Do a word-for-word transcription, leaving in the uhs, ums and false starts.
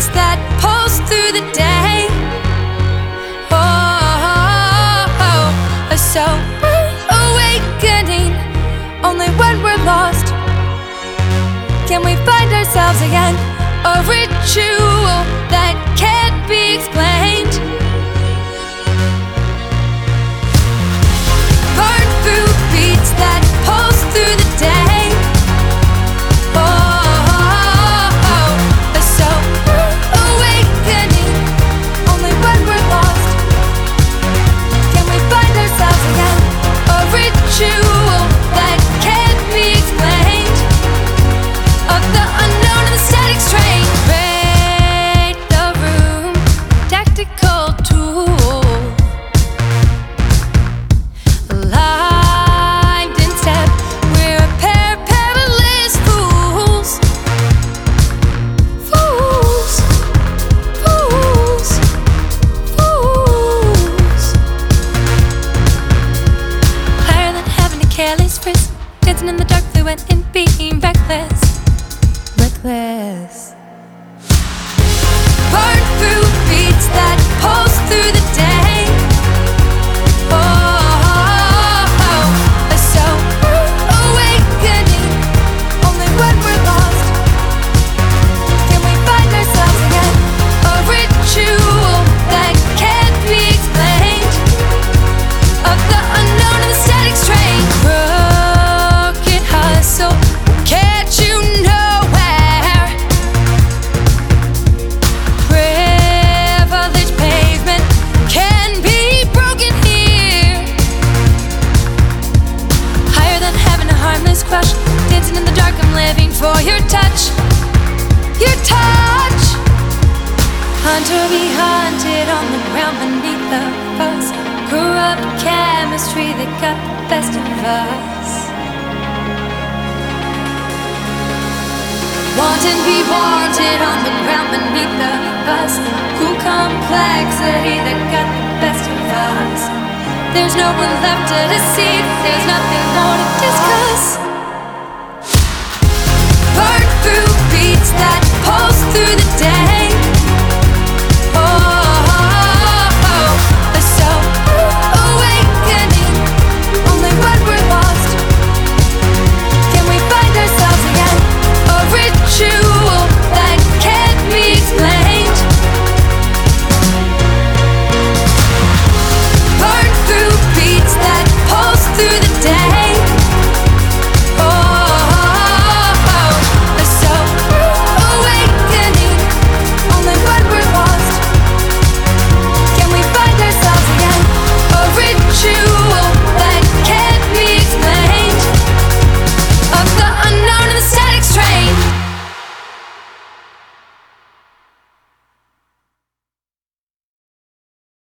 beats that pulse through the day. Oh, oh, oh, a soul awakening. Only when we're lost can we find ourselves again. A ritual that can't be explained. Burn through beats that pulse through the day. Oh, oh, oh, a soul awakening. Only when we're lost can we find ourselves again. A ritual that can't be explained. Of the unknown and the static strain. Raid the room, tactical tool. Aligned in step, we're a pair of perilous fools. Fools, fools, fools. Higher than heaven, a careless frisk, dancing in the dark, fluent in being reckless. Reckless. Burn through beats that pulse through the day. Oh, oh, oh, a soul awakening. Only when we're lost can we find ourselves again. A ritual that can't be explained. Of the unknown and the static strain. Broken hustle, can't you know? Crush, dancing in the dark, I'm living for your touch. Your touch. Hunter be hunted on the ground beneath the fuss. Corrupt chemistry that got the best of us. Wanted be wanted on the ground beneath the bus. Cool complexity that got the best of us. There's no one left to deceive. There's nothing more to discuss.